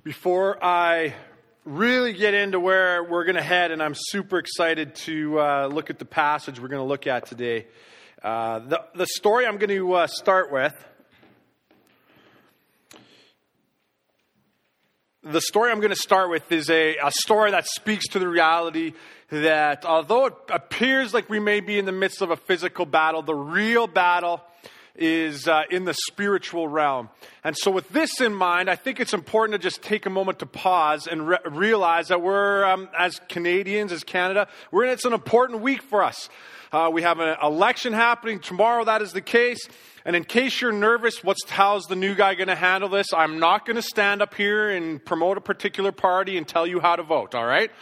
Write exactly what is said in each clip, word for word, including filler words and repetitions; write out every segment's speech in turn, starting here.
Before I really get into where we're going to head, and I'm super excited to uh, look at the passage we're going to look at today, uh, the, the story I'm going to uh, start with, the story I'm going to start with is a, a story that speaks to the reality that although it appears like we may be in the midst of a physical battle, the real battle is uh, in the spiritual realm. And so with this in mind, I think it's important to just take a moment to pause and re- realize that we're, um, as Canadians, as Canada, we're in, it's an important week for us. Uh, we have an election happening tomorrow, that is the case. And in case you're nervous, what's how's the new guy going to handle this? I'm not going to stand up here and promote a particular party and tell you how to vote, all right?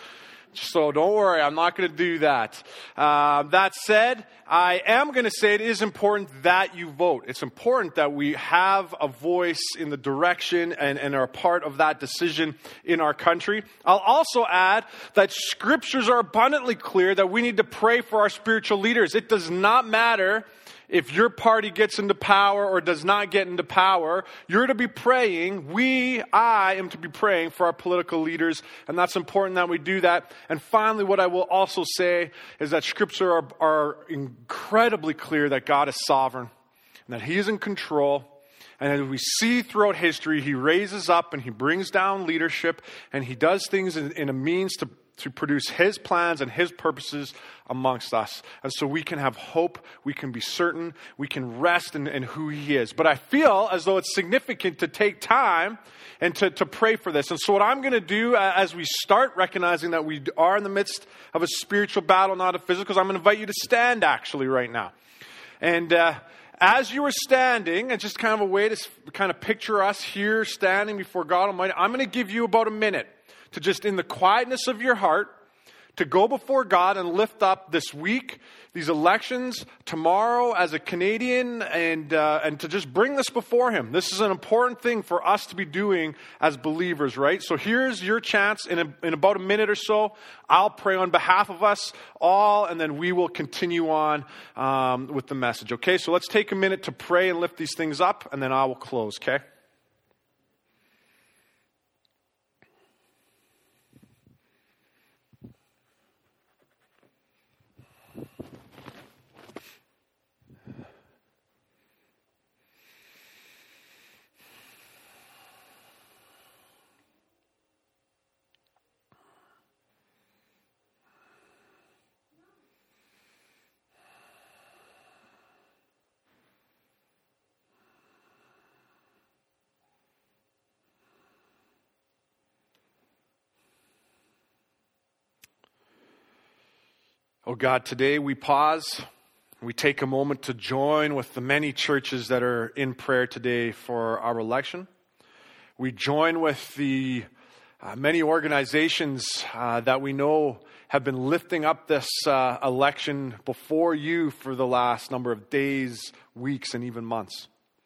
So don't worry, I'm not going to do that. Uh, that said, I am going to say it is important that you vote. It's important that we have a voice in the direction and, and are a part of that decision in our country. I'll also add that scriptures are abundantly clear that we need to pray for our spiritual leaders. It does not matter if your party gets into power or does not get into power. You're to be praying. We, I am to be praying for our political leaders. And that's important that we do that. And finally, what I will also say is that scripture are, are incredibly clear that God is sovereign and that He is in control. And as we see throughout history, He raises up and He brings down leadership and He does things in, in a means to to produce His plans and His purposes amongst us. And so we can have hope, we can be certain, we can rest in, in who He is. But I feel as though it's significant to take time and to, to pray for this. And so what I'm going to do uh, as we start recognizing that we are in the midst of a spiritual battle, not a physical, is I'm going to invite you to stand actually right now. And uh, as you are standing, and just kind of a way to kind of picture us here standing before God Almighty, I'm going to give you about a minute to just in the quietness of your heart, to go before God and lift up this week, these elections, tomorrow as a Canadian, and uh, and to just bring this before Him. This is an important thing for us to be doing as believers, right? So here's your chance. In, a, in about a minute or so, I'll pray on behalf of us all, and then we will continue on um, with the message, okay? So let's take a minute to pray and lift these things up, and then I will close, okay? Oh God, today we pause. We take a moment to join with the many churches that are in prayer today for our election. We join with the uh, many organizations uh, that we know have been lifting up this uh, election before you for the last number of days, weeks, and even months.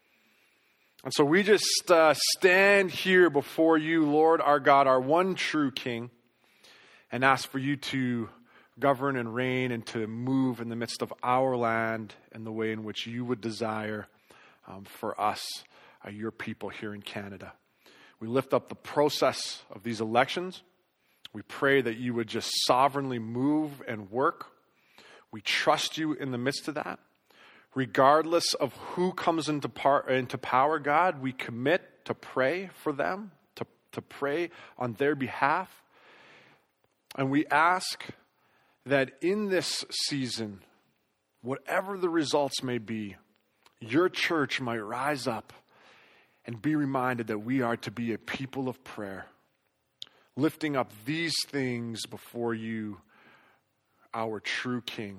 And so we just uh, stand here before you, Lord, our God, our one true King, and ask for you to govern and reign and to move in the midst of our land in the way in which you would desire um, for us, uh, your people here in Canada. We lift up the process of these elections. We pray that you would just sovereignly move and work. We trust you in the midst of that. Regardless of who comes into, par- into power, God, we commit to pray for them, to, to pray on their behalf. And we ask that in this season, whatever the results may be, your church might rise up and be reminded that we are to be a people of prayer, lifting up these things before you, our true King.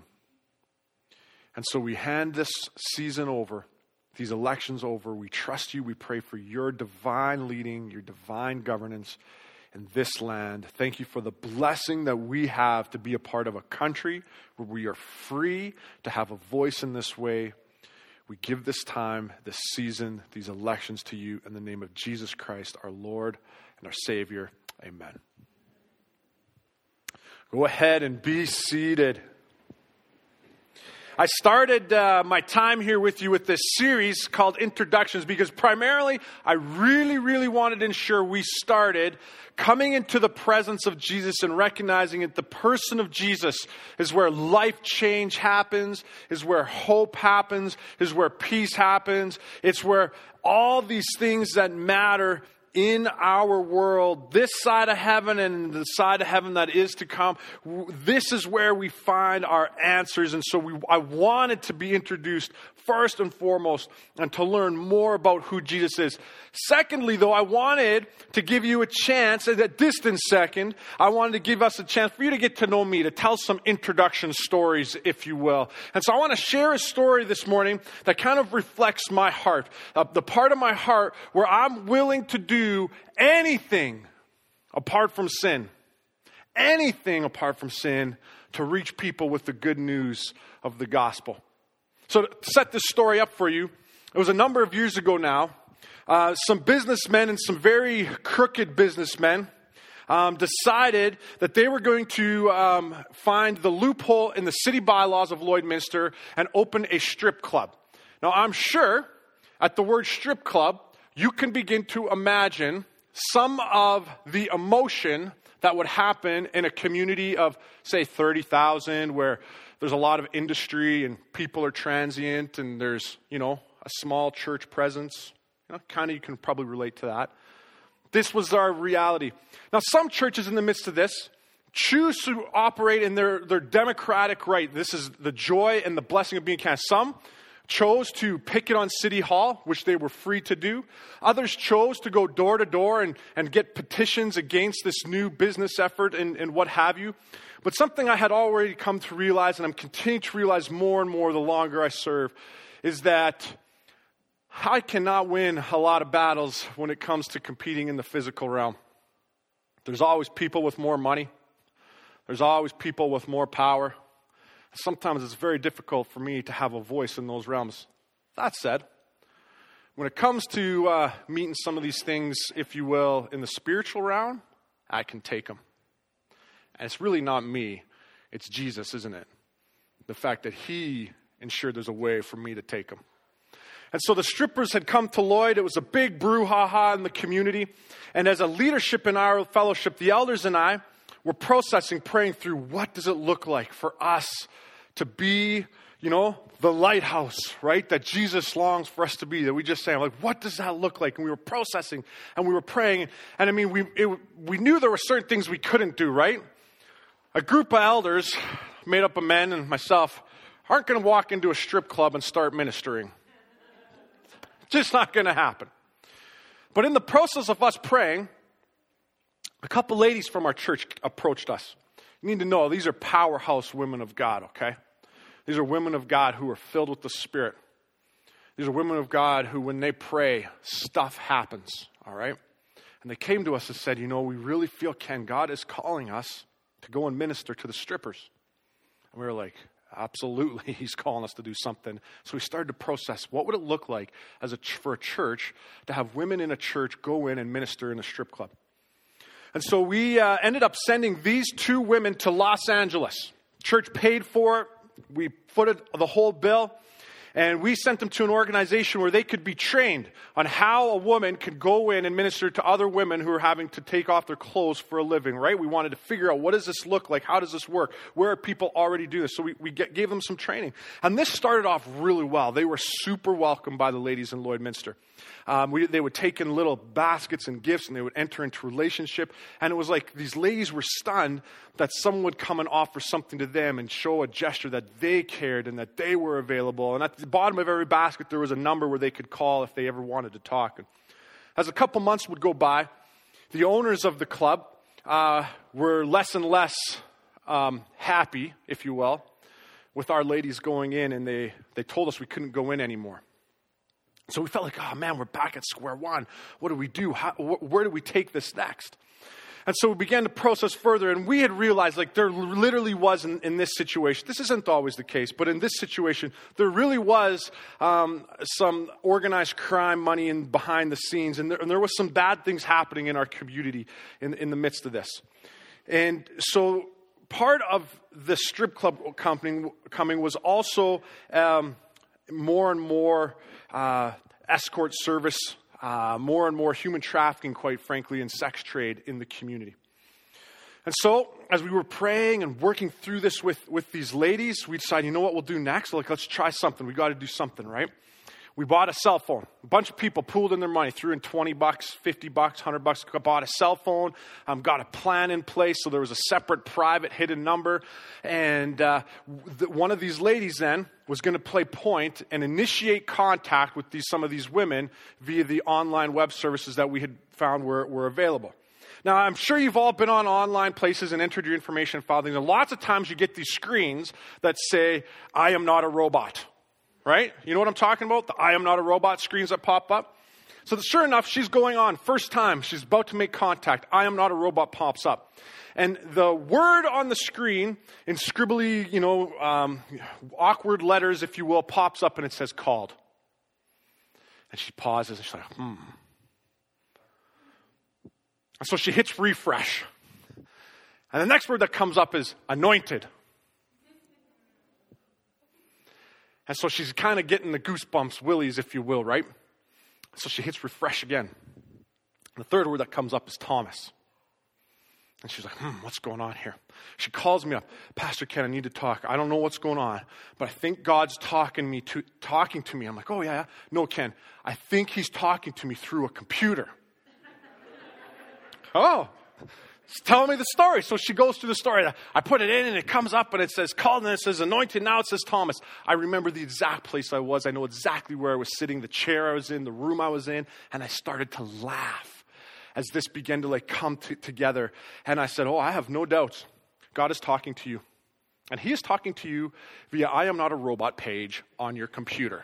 And so we hand this season over, these elections over. We trust you. We pray for your divine leading, your divine governance in this land. Thank you for the blessing that we have to be a part of a country where we are free to have a voice in this way. We give this time, this season, these elections to you in the name of Jesus Christ, our Lord and our Savior. Amen. Go ahead and be seated. I started uh, my time here with you with this series called Introductions because primarily I really, really wanted to ensure we started coming into the presence of Jesus and recognizing that the person of Jesus is where life change happens, is where hope happens, is where peace happens. It's where all these things that matter in our world, this side of heaven and the side of heaven that is to come, this is where we find our answers. And so we, I wanted to be introduced first and foremost and to learn more about who Jesus is. Secondly, though, I wanted to give you a chance, at a distant second, I wanted to give us a chance for you to get to know me, to tell some introduction stories, if you will. And so I want to share a story this morning that kind of reflects my heart, uh, the part of my heart where I'm willing to do anything apart from sin, anything apart from sin to reach people with the good news of the gospel. So to set this story up for you, it was a number of years ago now. Uh, some businessmen and some very crooked businessmen um, decided that they were going to um, find the loophole in the city bylaws of Lloydminster and open a strip club. Now, I'm sure at the word strip club, you can begin to imagine some of the emotion that would happen in a community of, say, thirty thousand, where there's a lot of industry and people are transient and there's, you know, a small church presence. You know, kind of you can probably relate to that. This was our reality. Now, some churches in the midst of this choose to operate in their, their democratic right. This is the joy and the blessing of being Canada. Some chose to picket on City Hall, which they were free to do. Others chose to go door to door and, and get petitions against this new business effort and, and what have you. But something I had already come to realize, and I'm continuing to realize more and more the longer I serve, is that I cannot win a lot of battles when it comes to competing in the physical realm. There's always people with more money. There's always people with more power. Sometimes it's very difficult for me to have a voice in those realms. That said, when it comes to uh, meeting some of these things, if you will, in the spiritual realm, I can take them. And it's really not me. It's Jesus, isn't it? The fact that he ensured there's a way for me to take them. And so the strippers had come to Lloyd. It was a big brouhaha in the community. And as a leadership in our fellowship, the elders and I were processing, praying through, what does it look like for us to be, you know, the lighthouse, right? That Jesus longs for us to be. That we just say, like, what does that look like? And we were processing and we were praying. And I mean, we it, we knew there were certain things we couldn't do, right? A group of elders made up of men and myself aren't going to walk into a strip club and start ministering. Just not going to happen. But in the process of us praying, a couple ladies from our church approached us. You need to know, these are powerhouse women of God, okay? These are women of God who are filled with the Spirit. These are women of God who, when they pray, stuff happens, all right? And they came to us and said, you know, we really feel, Ken, God is calling us to go and minister to the strippers. And we were like, absolutely, he's calling us to do something. So we started to process, what would it look like as a for a church to have women in a church go in and minister in a strip club? And so we uh, ended up sending these two women to Los Angeles. Church paid for it. We footed the whole bill. And we sent them to an organization where they could be trained on how a woman could go in and minister to other women who are having to take off their clothes for a living, right? We wanted to figure out, what does this look like? How does this work? Where are people already do this? So we, we get, gave them some training. And this started off really well. They were super welcomed by the ladies in Lloydminster. Um, we, they would take in little baskets and gifts, and they would enter into relationship. And it was like these ladies were stunned that someone would come and offer something to them and show a gesture that they cared and that they were available. And at the bottom of every basket, there was a number where they could call if they ever wanted to talk. And as a couple months would go by, the owners of the club uh, were less and less um, happy, if you will, with our ladies going in, and they, they told us we couldn't go in anymore. So we felt like, oh man, we're back at square one. What do we do? How, wh- where do we take this next? And so we began to process further, and we had realized, like, there literally was in, in this situation, this isn't always the case, but in this situation, there really was um, some organized crime money in behind the scenes, and there, and there was some bad things happening in our community in, in the midst of this. And so part of the strip club company coming was also um, more and more uh, escort service, uh, more and more human trafficking, quite frankly, and sex trade in the community. And so, as we were praying and working through this with, with these ladies, we decided, you know what we'll do next? Like, let's try something. We got to do something, right? We bought a cell phone. A bunch of people pooled in their money, threw in twenty bucks, fifty bucks, one hundred bucks, bought a cell phone, um, got a plan in place. So there was a separate private hidden number. And uh, the, one of these ladies then was going to play point and initiate contact with these, some of these women via the online web services that we had found were, were available. Now, I'm sure you've all been on online places and entered your information and filed things. And lots of times you get these screens that say, I am not a robot. Right? You know what I'm talking about? The I am not a robot screens that pop up. So sure enough, she's going on. First time, she's about to make contact. I am not a robot pops up. And the word on the screen, in scribbly, you know, um, awkward letters, if you will, pops up and it says called. And she pauses and she's like, hmm. And so she hits refresh. And the next word that comes up is anointed. And so she's kind of getting the goosebumps, willies, if you will, right? So she hits refresh again. And the third word that comes up is Thomas. And she's like, hmm, what's going on here? She calls me up. Pastor Ken, I need to talk. I don't know what's going on, but I think God's talking me to talking to me. I'm like, oh, yeah, yeah. No, Ken, I think he's talking to me through a computer. Oh, tell me the story. So she goes through the story. I put it in and it comes up and it says called and it says anointed. Now it says Thomas. I remember the exact place I was. I know exactly where I was sitting, the chair I was in, the room I was in. And I started to laugh as this began to like come t- together. And I said, oh, I have no doubts. God is talking to you. And he is talking to you via I am not a robot page on your computer.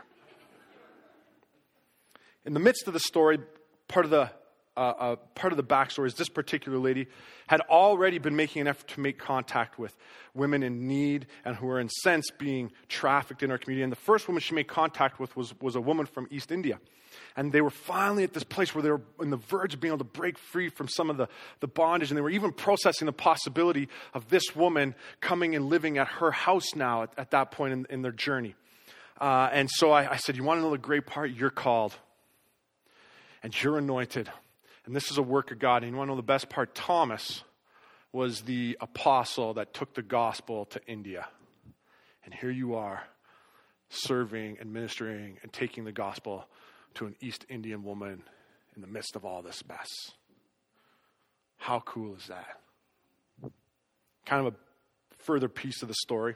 In the midst of the story, part of the Uh, uh, part of the backstory is this particular lady had already been making an effort to make contact with women in need and who were in sense being trafficked in our community. And the first woman she made contact with was, was a woman from East India. And they were finally at this place where they were on the verge of being able to break free from some of the, the bondage. And they were even processing the possibility of this woman coming and living at her house now at, at that point in, in their journey. Uh, and so I, I said, you want to know the great part? You're called. And you're anointed. And this is a work of God. And you want to know the best part? Thomas was the apostle that took the gospel to India. And here you are, serving and ministering and taking the gospel to an East Indian woman in the midst of all this mess. How cool is that? Kind of a further piece of the story.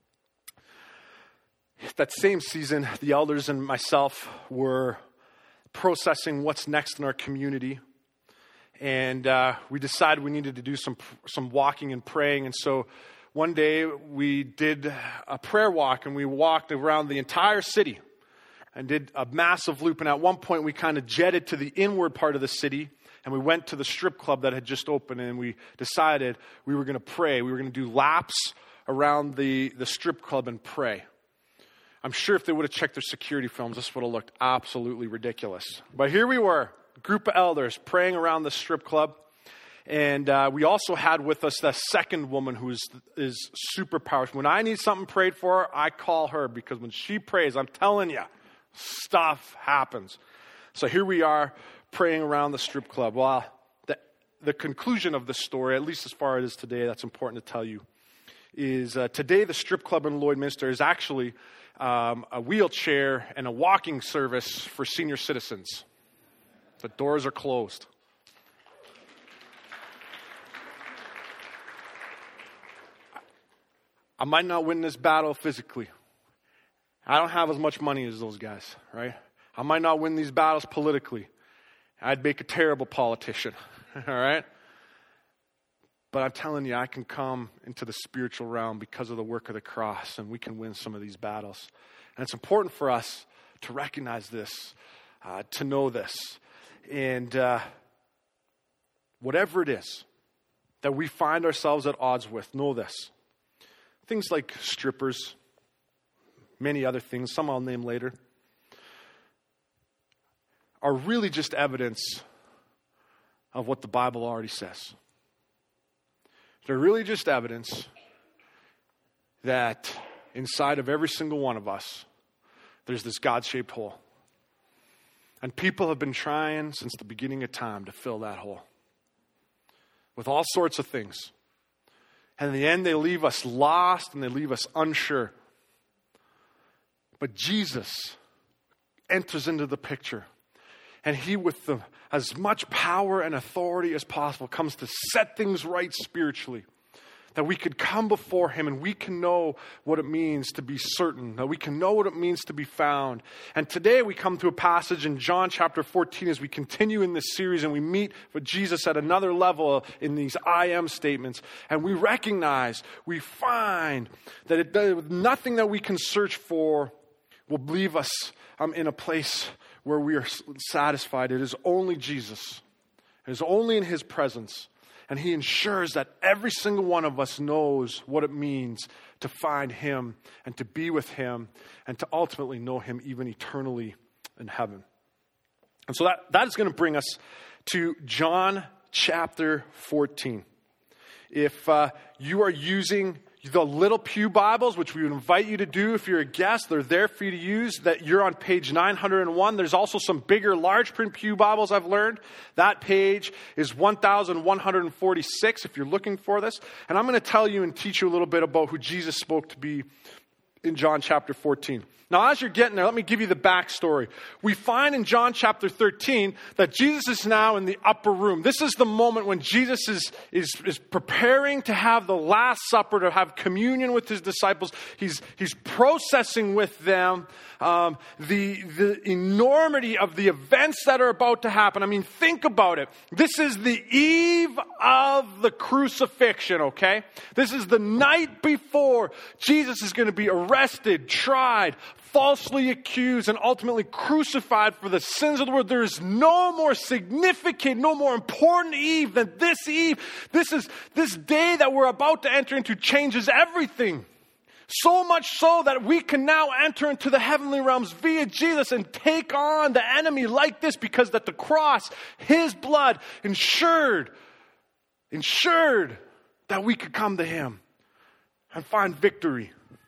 That same season, the elders and myself were processing what's next in our community. And uh, we decided we needed to do some some walking and praying. And so one day we did a prayer walk and we walked around the entire city and did a massive loop. And at one point we kind of jetted to the inward part of the city and we went to the strip club that had just opened and we decided we were going to pray. We were going to do laps around the, the strip club and pray. I'm sure if they would have checked their security films, this would have looked absolutely ridiculous. But here we were. Group of elders praying around the strip club. And uh, we also had with us the second woman who is, is super powerful. When I need something prayed for, I call her because when she prays, I'm telling you, stuff happens. So here we are praying around the strip club. Well, the, the conclusion of the story, at least as far as today, that's important to tell you, is uh, today the strip club in Lloydminster is actually um, a wheelchair and a walking service for senior citizens. The doors are closed. I might not win this battle physically. I don't have as much money as those guys, right? I might not win these battles politically. I'd make a terrible politician, all right? But I'm telling you, I can come into the spiritual realm because of the work of the cross, and we can win some of these battles. And it's important for us to recognize this, uh, to know this. And uh, whatever it is that we find ourselves at odds with, know this. Things like strippers, many other things, some I'll name later, are really just evidence of what the Bible already says. They're really just evidence that inside of every single one of us, there's this God-shaped hole. And people have been trying since the beginning of time to fill that hole with all sorts of things. And in the end, they leave us lost and they leave us unsure. But Jesus enters into the picture. And he, with the, as much power and authority as possible, comes to set things right spiritually. That we could come before him and we can know what it means to be certain. That we can know what it means to be found. And today we come to a passage in John chapter fourteen as we continue in this series and we meet with Jesus at another level in these I am statements. And we recognize, we find that it, nothing that we can search for will leave us um, in a place where we are satisfied. It is only Jesus. It is only in his presence. And he ensures that every single one of us knows what it means to find him and to be with him and to ultimately know him even eternally in heaven. And so that, that is going to bring us to John chapter fourteen. If uh, you are using the little pew Bibles, which we would invite you to do if you're a guest, they're there for you to use. That you're on page nine hundred one. There's also some bigger, large print pew Bibles I've learned. That page is one thousand one hundred forty-six if you're looking for this. And I'm going to tell you and teach you a little bit about who Jesus spoke to be in John chapter fourteen. Now, as you're getting there, let me give you the backstory. We find in John chapter thirteen that Jesus is now in the upper room. This is the moment when Jesus is, is, is preparing to have the Last Supper, to have communion with his disciples. He's, he's processing with them um, the, the enormity of the events that are about to happen. I mean, think about it. This is the eve of the crucifixion, okay? This is the night before Jesus is going to be arrested, tried, falsely accused, and ultimately crucified for the sins of the world. There is no more significant, no more important eve than this eve. This is this day that we're about to enter into changes everything. So much so that we can now enter into the heavenly realms via Jesus and take on the enemy like this, because at the cross, his blood ensured, ensured that we could come to him and find victory.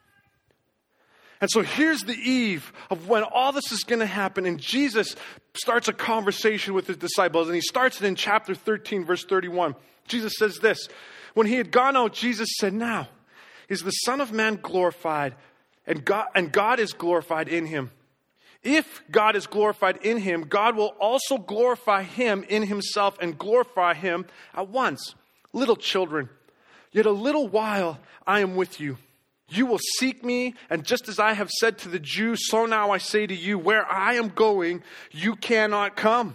And so here's the eve of when all this is going to happen. And Jesus starts a conversation with his disciples. And he starts it in chapter thirteen, verse thirty-one. Jesus says this: when he had gone out, Jesus said, "Now is the Son of Man glorified, and God, and God is glorified in him. If God is glorified in him, God will also glorify him in himself and glorify him at once. Little children, yet a little while I am with you. You will seek me, and just as I have said to the Jews, so now I say to you, where I am going, you cannot come.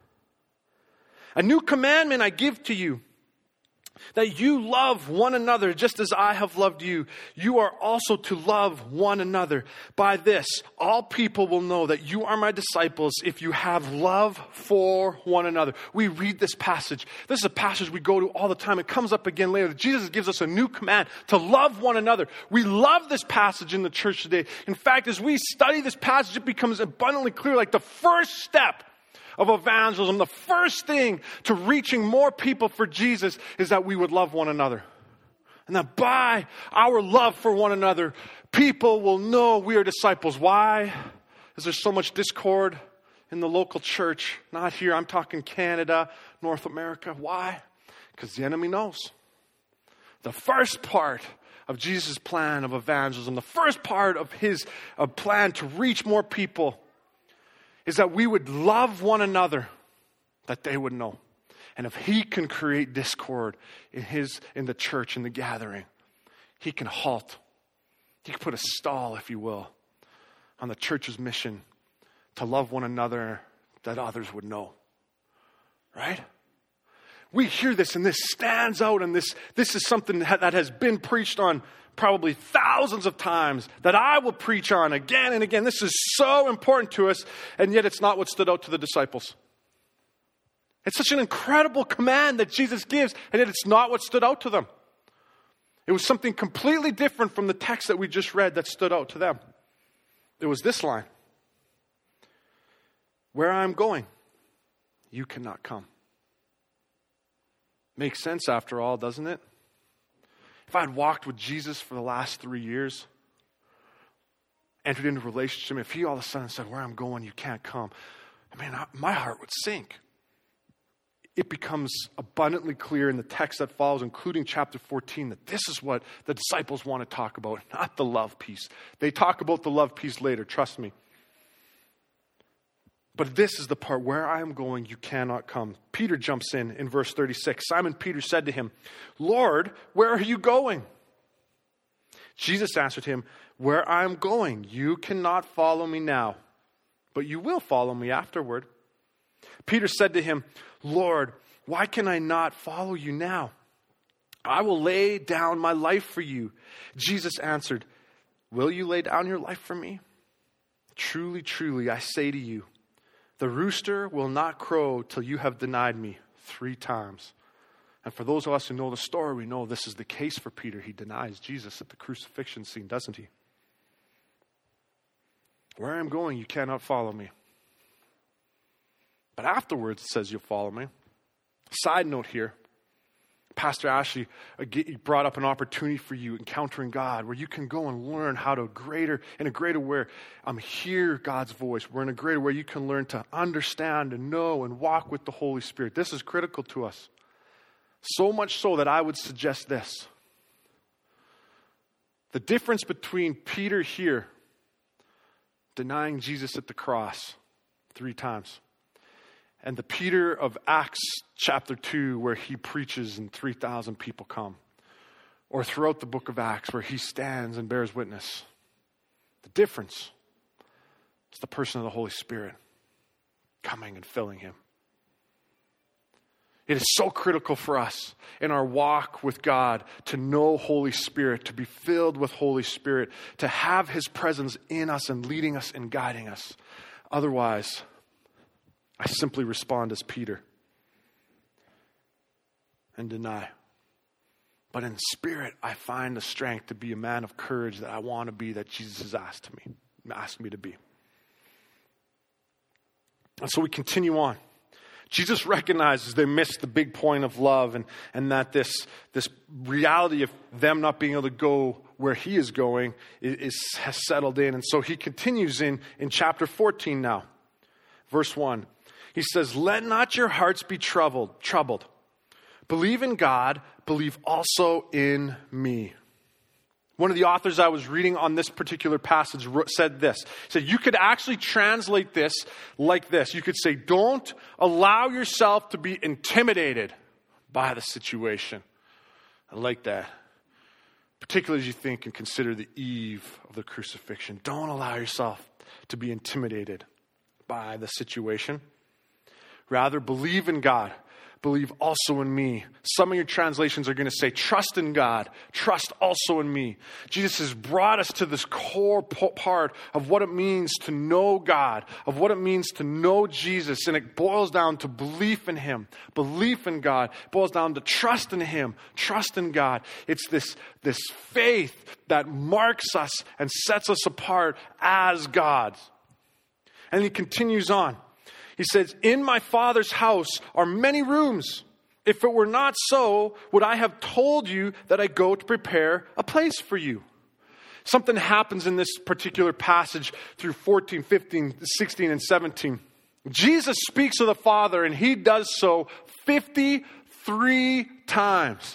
A new commandment I give to you, that you love one another just as I have loved you. You are also to love one another. By this, all people will know that you are my disciples if you have love for one another." We read this passage. This is a passage we go to all the time. It comes up again later. Jesus gives us a new command to love one another. We love this passage in the church today. In fact, as we study this passage, it becomes abundantly clear, like the first step of evangelism, the first thing to reaching more people for Jesus is that we would love one another. And that by our love for one another, people will know we are disciples. Why is there so much discord in the local church? Not here, I'm talking Canada, North America. Why? Because the enemy knows. The first part of Jesus' plan of evangelism, the first part of his uh, plan to reach more people, is that we would love one another, that they would know. And if he can create discord in his in the church, in the gathering, he can halt. He can put a stall, if you will, on the church's mission to love one another, that others would know. Right? We hear this, and this stands out, and this, this is something that has been preached on probably thousands of times, that I will preach on again and again. This is so important to us, and yet it's not what stood out to the disciples. It's such an incredible command that Jesus gives, and yet it's not what stood out to them. It was something completely different from the text that we just read that stood out to them. It was this line: "Where I'm going, you cannot come." Makes sense after all, doesn't it? if I had walked with Jesus for the last three years, entered into a relationship, if he all of a sudden said, where I'm going, you can't come, I mean, I, my heart would sink. It becomes abundantly clear in the text that follows, including chapter fourteen, that this is what the disciples want to talk about, not the love piece. They talk about the love piece later, trust me. But this is the part, where I am going, you cannot come. Peter jumps in in verse thirty-six. Simon Peter said to him, Lord, where are you going? Jesus answered him, where I am going, you cannot follow me now, but you will follow me afterward. Peter said to him, Lord, why can I not follow you now? I will lay down my life for you. Jesus answered, will you lay down your life for me? Truly, truly, I say to you, the rooster will not crow till you have denied me three times. And for those of us who know the story, we know this is the case for Peter. He denies Jesus at the crucifixion scene, doesn't he? Where I am going, you cannot follow me. But afterwards, it says you'll follow me. Side note here, Pastor Ashley brought up an opportunity for you, encountering God, where you can go and learn how to greater, in a greater way, um, hear God's voice. We're in a greater way you can learn to understand and know and walk with the Holy Spirit. This is critical to us. So much so that I would suggest this. The difference between Peter here denying Jesus at the cross three times, and the Peter of Acts chapter two, where he preaches and three thousand people come, or throughout the book of Acts where he stands and bears witness, the difference is the person of the Holy Spirit coming and filling him. It is so critical for us in our walk with God to know Holy Spirit, to be filled with Holy Spirit, to have his presence in us and leading us and guiding us. Otherwise, I simply respond as Peter and deny. But in spirit, I find the strength to be a man of courage that I want to be, that Jesus has asked me, asked me to be. And so we continue on. Jesus recognizes they missed the big point of love, and, and that this, this reality of them not being able to go where he is going is, is, has settled in. And so he continues in, in chapter fourteen now. Verse one. He says, let not your hearts be troubled, troubled. Believe in God, believe also in me. One of the authors I was reading on this particular passage said this. He said, you could actually translate this like this. You could say, don't allow yourself to be intimidated by the situation. I like that. Particularly as you think and consider the eve of the crucifixion. Don't allow yourself to be intimidated by the situation. Rather, believe in God. Believe also in me. Some of your translations are going to say, trust in God. Trust also in me. Jesus has brought us to this core part of what it means to know God, of what it means to know Jesus. And it boils down to belief in him, belief in God. It boils down to trust in him, trust in God. It's this, this faith that marks us and sets us apart as God's. And he continues on. He says, in my Father's house are many rooms. If it were not so, would I have told you that I go to prepare a place for you? Something happens in this particular passage through fourteen, fifteen, sixteen, and seventeen. Jesus speaks of the Father, and he does so fifty-three times.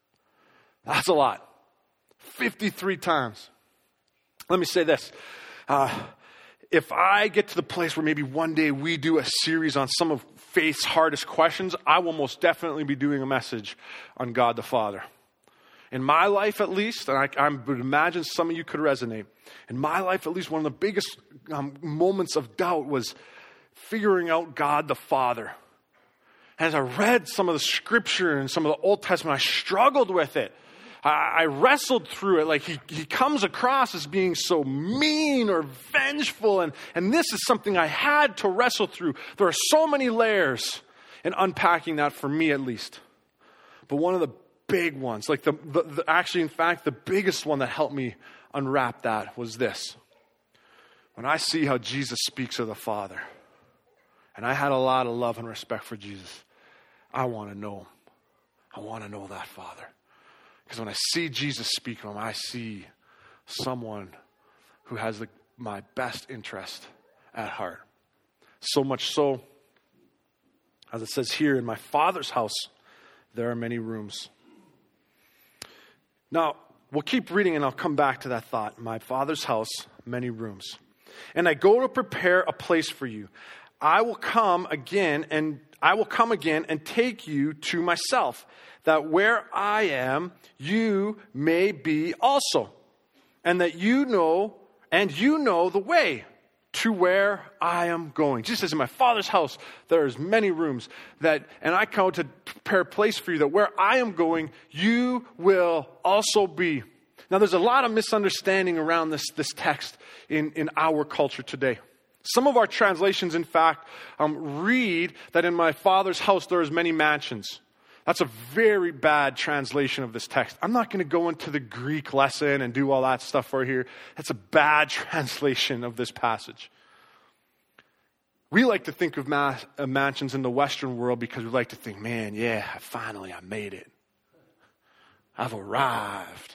That's a lot. fifty-three times. Let me say this. Uh, If I get to the place where maybe one day we do a series on some of faith's hardest questions, I will most definitely be doing a message on God the Father. In my life at least, and I, I would imagine some of you could resonate, in my life at least one of the biggest um, moments of doubt was figuring out God the Father. As I read some of the scripture and some of the Old Testament, I struggled with it. I wrestled through it. Like he, he comes across as being so mean or vengeful. And, and this is something I had to wrestle through. There are so many layers in unpacking that, for me at least. But one of the big ones, like the, the, the actually, in fact, the biggest one that helped me unwrap that was this. When I see how Jesus speaks of the Father, and I had a lot of love and respect for Jesus, I want to know him. I want to know that Father. Because when I see Jesus speak to him, I see someone who has the, my best interest at heart. So much so, as it says here, in my Father's house, there are many rooms. Now, we'll keep reading and I'll come back to that thought. My Father's house, many rooms. And I go to prepare a place for you. I will come again and I will come again and take you to myself, that where I am, you may be also. And that you know, and you know the way to where I am going. Jesus says, in my Father's house, there's many rooms that, and I come to prepare a place for you, that where I am going, you will also be. Now, there's a lot of misunderstanding around this, this text in, in our culture today. Some of our translations, in fact, um, read that in my Father's house, there's many mansions. That's a very bad translation of this text. I'm not going to go into the Greek lesson and do all that stuff for here. That's a bad translation of this passage. We like to think of ma- uh, mansions in the Western world because we like to think, man, yeah, finally I made it. I've arrived.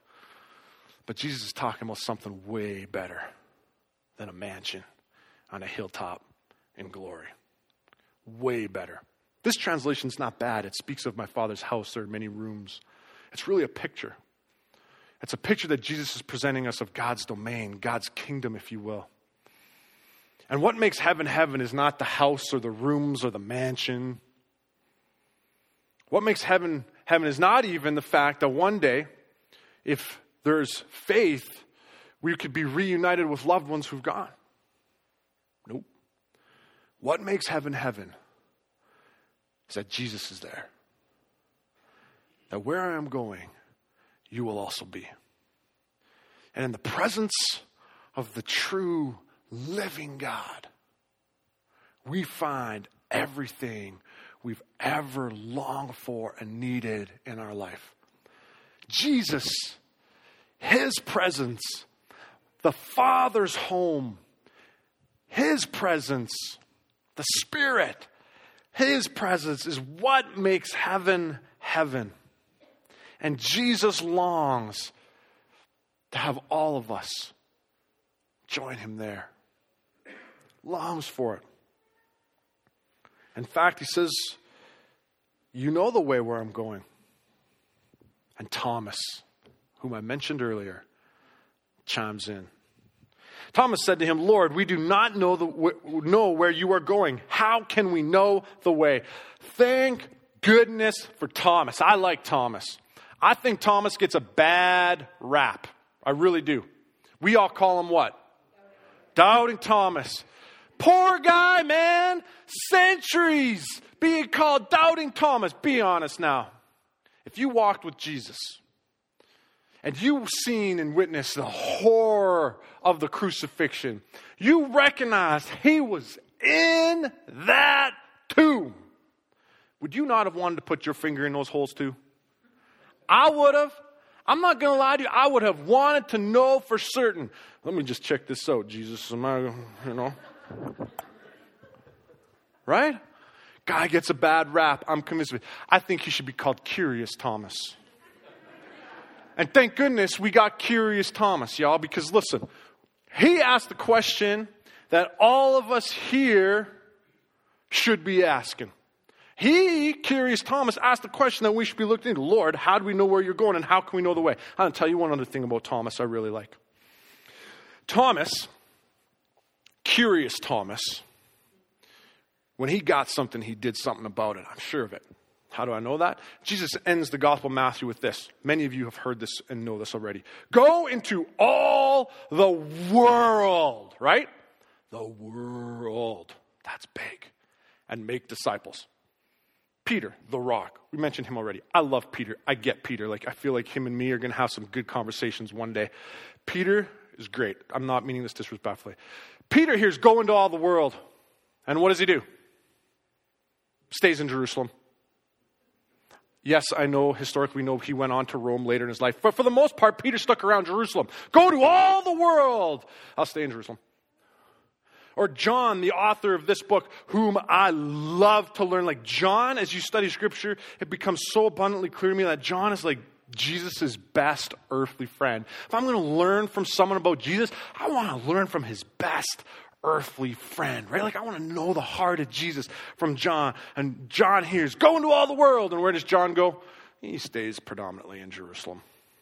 But Jesus is talking about something way better than a mansion on a hilltop in glory. Way better. This translation's not bad. It speaks of my Father's house. There are many rooms. It's really a picture. It's a picture that Jesus is presenting us of God's domain, God's kingdom, if you will. And what makes heaven heaven is not the house or the rooms or the mansion. What makes heaven heaven is not even the fact that one day, if there's faith, we could be reunited with loved ones who've gone. Nope. What makes heaven heaven is that Jesus is there. That where I am going, you will also be. And in the presence of the true living God, we find everything we've ever longed for and needed in our life. Jesus, his presence, the Father's home, his presence, the Spirit, his presence is what makes heaven heaven. And Jesus longs to have all of us join him there. Longs for it. In fact, he says, you know the way where I'm going. And Thomas, whom I mentioned earlier, chimes in. Thomas said to him, Lord, we do not know the know where you are going. How can we know the way? Thank goodness for Thomas. I like Thomas. I think Thomas gets a bad rap. I really do. We all call him what? Doubting Thomas. Poor guy, man. Centuries being called Doubting Thomas. Be honest now. If you walked with Jesus and you've seen and witnessed the horror of the crucifixion, you recognized he was in that tomb. Would you not have wanted to put your finger in those holes too? I would have. I'm not going to lie to you. I would have wanted to know for certain. Let me just check this out, Jesus. Am I, you know? Right? Guy gets a bad rap. I'm convinced of it. I think he should be called Curious Thomas. And thank goodness we got Curious Thomas, y'all, because listen, he asked the question that all of us here should be asking. He, Curious Thomas, asked the question that we should be looking into. Lord, how do we know where you're going and how can we know the way? I'm going to tell you one other thing about Thomas I really like. Thomas, Curious Thomas, when he got something, he did something about it. I'm sure of it. How do I know that? Jesus ends the Gospel of Matthew with this. Many of you have heard this and know this already. Go into all the world, right? The world. That's big. And make disciples. Peter, the rock. We mentioned him already. I love Peter. I get Peter. Like, I feel like him and me are going to have some good conversations one day. Peter is great. I'm not meaning this disrespectfully. Peter here's go into all the world. And what does he do? Stays in Jerusalem. Yes, I know historically we know he went on to Rome later in his life. But for the most part, Peter stuck around Jerusalem. Go to all the world. I'll stay in Jerusalem. Or John, the author of this book, whom I love to learn. Like John, as you study Scripture, it becomes so abundantly clear to me that John is like Jesus' best earthly friend. If I'm going to learn from someone about Jesus, I want to learn from his best earthly friend, right? Like I want to know the heart of Jesus from John. And John hears, go into all the world. And where does John go? He stays predominantly in Jerusalem.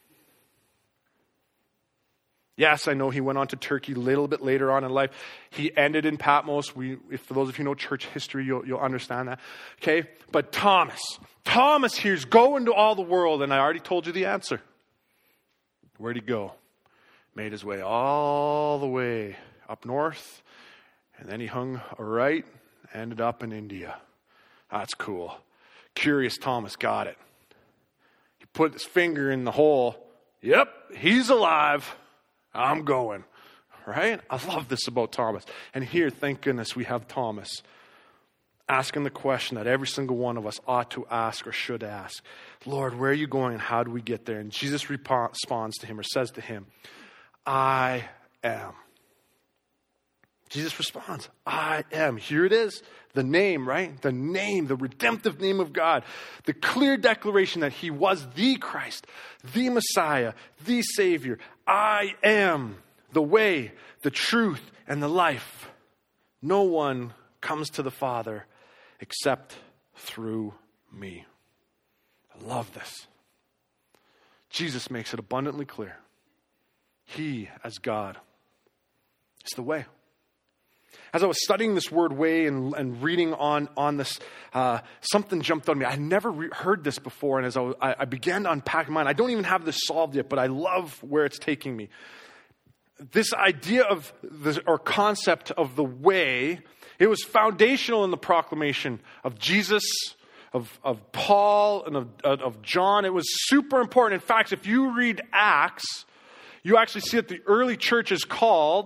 Yes, I know he went on to Turkey a little bit later on in life. He ended in Patmos. We, if for those of you who know church history, you'll, you'll understand that. Okay? But Thomas, Thomas hears, go into all the world. And I already told you the answer. Where'd he go? Made his way all the way up north. And then he hung a right, ended up in India. That's cool. Curious Thomas got it. He put his finger in the hole. Yep, he's alive. I'm going, right? I love this about Thomas. And here, thank goodness, we have Thomas asking the question that every single one of us ought to ask or should ask. Lord, where are you going and how do we get there? And Jesus rep- responds to him or says to him, I am. Jesus responds, I am. Here it is, the name, right? The name, the redemptive name of God. The clear declaration that he was the Christ, the Messiah, the Savior. I am the way, the truth, and the life. No one comes to the Father except through me. I love this. Jesus makes it abundantly clear. He, as God, is the way. As I was studying this word way and, and reading on, on this, uh, something jumped on me. I never re- heard this before, and as I, I, I began to unpack mine, I don't even have this solved yet, but I love where it's taking me. This idea of, the, or concept of the way, it was foundational in the proclamation of Jesus, of, of Paul, and of, of John. It was super important. In fact, if you read Acts, you actually see that the early church is called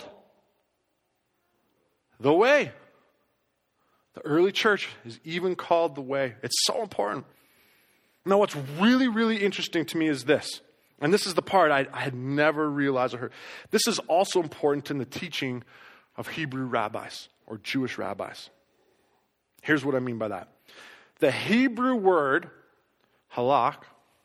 the way. The early church is even called the way. It's so important. Now, what's really, really interesting to me is this. And this is the part I, I had never realized or heard. This is also important in the teaching of Hebrew rabbis or Jewish rabbis. Here's what I mean by that. The Hebrew word, halak,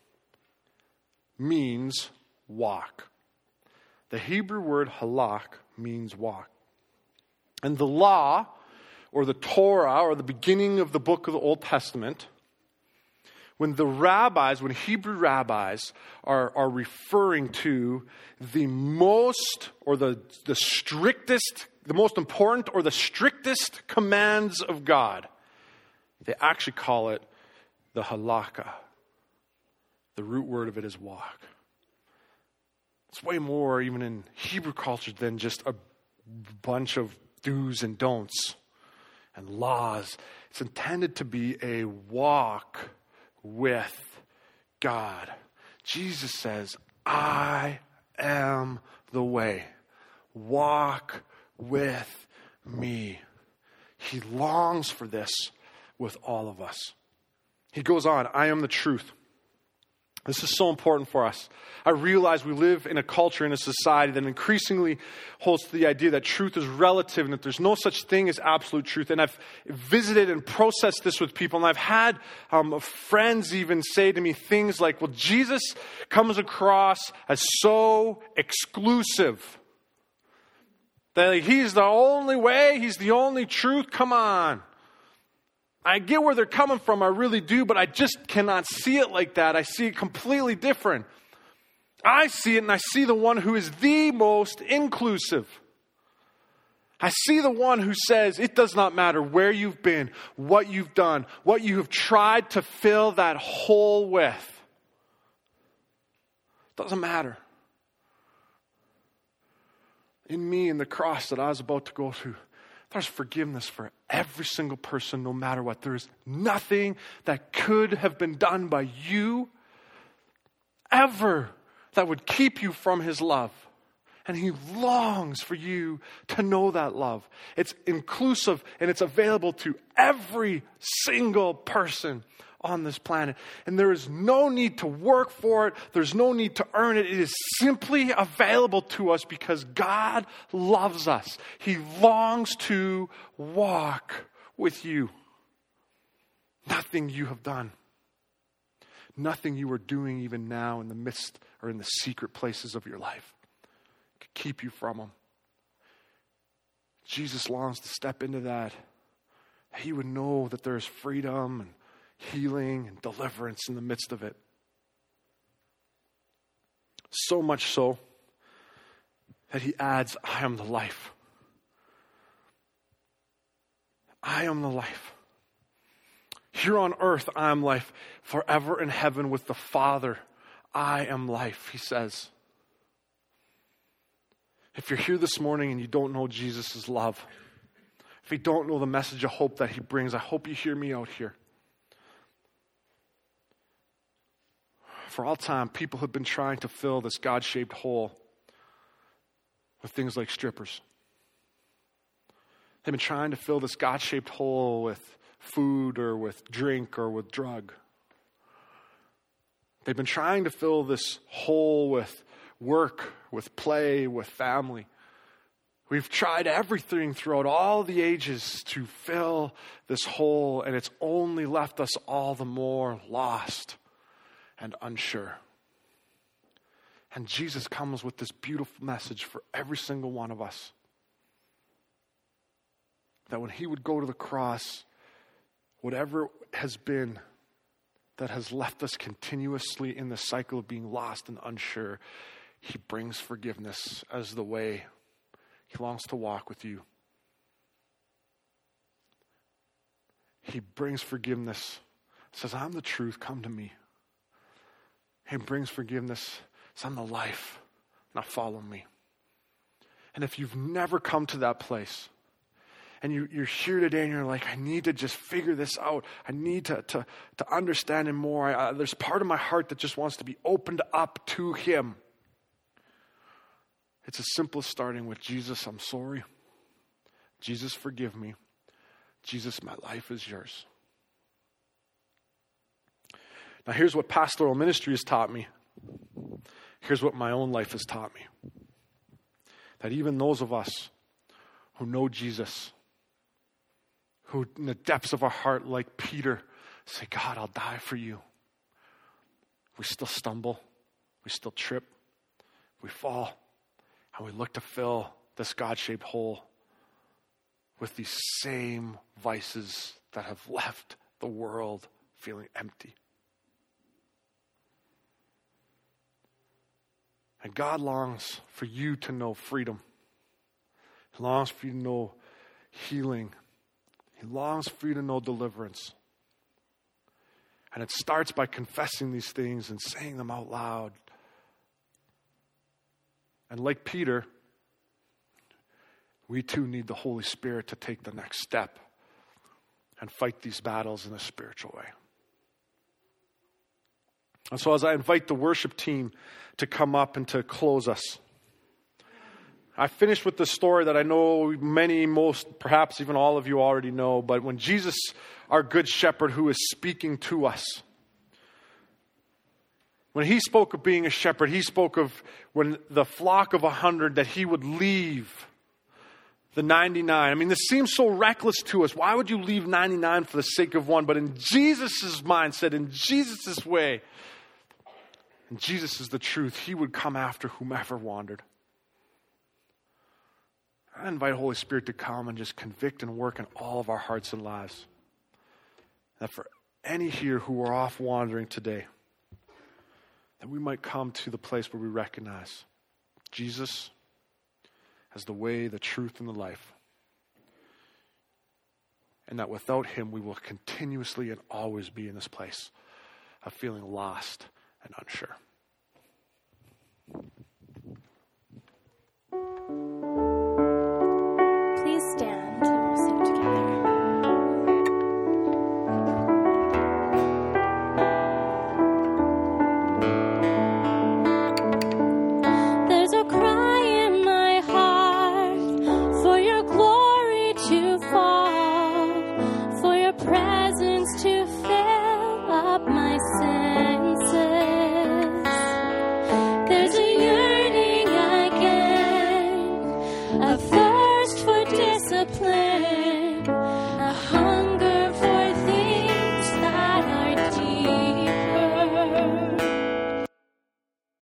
means walk. The Hebrew word halak means walk. And the law, or the Torah, or the beginning of the book of the Old Testament, when the rabbis, when Hebrew rabbis are, are referring to the most, or the, the strictest, the most important, or the strictest commands of God, they actually call it the halakha. The root word of it is walk. It's way more, even in Hebrew culture, than just a bunch of do's and don'ts and laws. It's intended to be a walk with God. Jesus says, I am the way. Walk with me. He longs for this with all of us. He goes on, I am the truth. This is so important for us. I realize we live in a culture, in a society that increasingly holds to the idea that truth is relative and that there's no such thing as absolute truth. And I've visited and processed this with people, and I've had um, friends even say to me things like, well, Jesus comes across as so exclusive. That like, he's the only way, he's the only truth, come on. I get where they're coming from, I really do, but I just cannot see it like that. I see it completely different. I see it and I see the one who is the most inclusive. I see the one who says it does not matter where you've been, what you've done, what you have tried to fill that hole with. Doesn't matter. In me, in the cross that I was about to go through, there's forgiveness for every single person, no matter what. There is nothing that could have been done by you ever that would keep you from his love. And he longs for you to know that love. It's inclusive and it's available to every single person on this planet. And there is no need to work for it. There's no need to earn it. It is simply available to us because God loves us. He longs to walk with you. Nothing you have done. Nothing you are doing even now in the midst or in the secret places of your life could keep you from him. Jesus longs to step into that. He would know that there is freedom and healing and deliverance in the midst of it. So much so that he adds, I am the life. I am the life. Here on earth, I am life. Forever in heaven with the Father, I am life, he says. If you're here this morning and you don't know Jesus' love, if you don't know the message of hope that he brings, I hope you hear me out here. For all time, people have been trying to fill this God-shaped hole with things like strippers. They've been trying to fill this God-shaped hole with food or with drink or with drug. They've been trying to fill this hole with work, with play, with family. We've tried everything throughout all the ages to fill this hole, and it's only left us all the more lost and unsure. And Jesus comes with this beautiful message for every single one of us. That when he would go to the cross, whatever has been that has left us continuously in the cycle of being lost and unsure, he brings forgiveness as the way. He longs to walk with you. He brings forgiveness. Says, I'm the truth, come to me. He brings forgiveness. Says, I'm the life. Now follow me. And if you've never come to that place, and you, you're here today and you're like, I need to just figure this out. I need to, to, to understand him more. I, uh, there's part of my heart that just wants to be opened up to him. It's as simple as starting with, Jesus, I'm sorry. Jesus, forgive me. Jesus, my life is yours. Now here's what pastoral ministry has taught me. Here's what my own life has taught me. That even those of us who know Jesus, who in the depths of our heart, like Peter, say, God, I'll die for you. We still stumble. We still trip. We fall. And we look to fill this God-shaped hole with these same vices that have left the world feeling empty. And God longs for you to know freedom. He longs for you to know healing. He longs for you to know deliverance. And it starts by confessing these things and saying them out loud. And like Peter, we too need the Holy Spirit to take the next step and fight these battles in a spiritual way. And so as I invite the worship team to come up and to close us, I finished with the story that I know many, most, perhaps even all of you already know, but when Jesus, our good shepherd who is speaking to us, when he spoke of being a shepherd, he spoke of when the flock of a hundred, that he would leave the ninety-nine. I mean, this seems so reckless to us. Why would you leave ninety-nine for the sake of one? But in Jesus' mindset, in Jesus' way, and Jesus is the truth, he would come after whomever wandered. I invite Holy Spirit to come and just convict and work in all of our hearts and lives. That for any here who are off wandering today, that we might come to the place where we recognize Jesus as the way, the truth, and the life. And that without him, we will continuously and always be in this place of feeling lost and unsure.